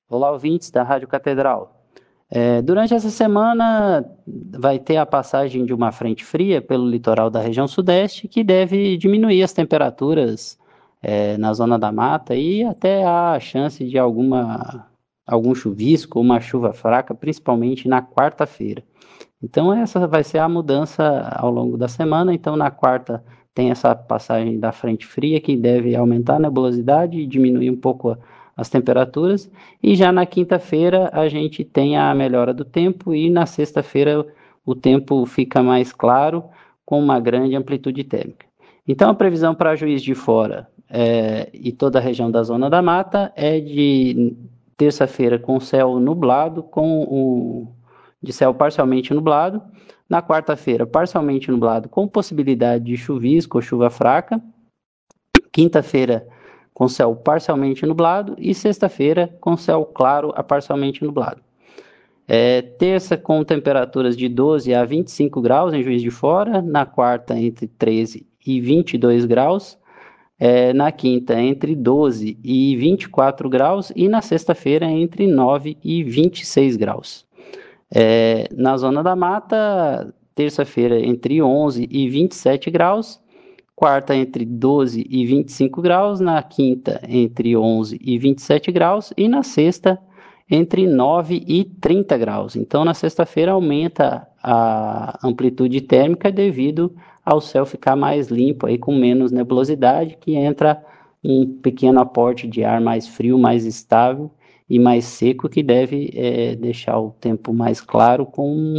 Olá, ouvintes da Rádio Catedral. Durante essa semana vai ter a passagem de uma frente fria pelo litoral da região sudeste, que deve diminuir as temperaturas na zona da mata e até há a chance de algum chuvisco, uma chuva fraca, principalmente na quarta-feira. Então essa vai ser a mudança ao longo da semana. Então na quarta tem essa passagem da frente fria que deve aumentar a nebulosidade e diminuir um pouco as temperaturas. E já na quinta-feira a gente tem a melhora do tempo e na sexta-feira o tempo fica mais claro com uma grande amplitude térmica. Então a previsão para Juiz de Fora e toda a região da Zona da Mata é de terça-feira com céu nublado, de céu parcialmente nublado. Na quarta-feira, parcialmente nublado, com possibilidade de chuvisco ou chuva fraca. Quinta-feira, com céu parcialmente nublado. E sexta-feira, com céu claro a parcialmente nublado. Terça, com temperaturas de 12 a 25 graus em Juiz de Fora. Na quarta, entre 13 e 22 graus. Na quinta, entre 12 e 24 graus. E na sexta-feira, entre 9 e 26 graus. Na Zona da Mata, terça-feira entre 11 e 27 graus, quarta entre 12 e 25 graus, na quinta entre 11 e 27 graus e na sexta entre 9 e 30 graus. Então na sexta-feira aumenta a amplitude térmica devido ao céu ficar mais limpo, aí, com menos nebulosidade, que entra um pequeno aporte de ar mais frio, mais estável e mais seco, que deve deixar o tempo mais claro, com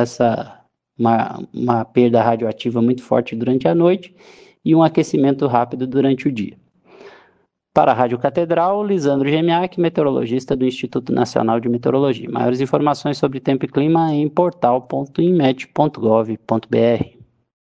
uma perda radioativa muito forte durante a noite e um aquecimento rápido durante o dia. Para a Rádio Catedral, Lisandro Gemiak, meteorologista do Instituto Nacional de Meteorologia. Maiores informações sobre tempo e clima em portal.inmet.gov.br.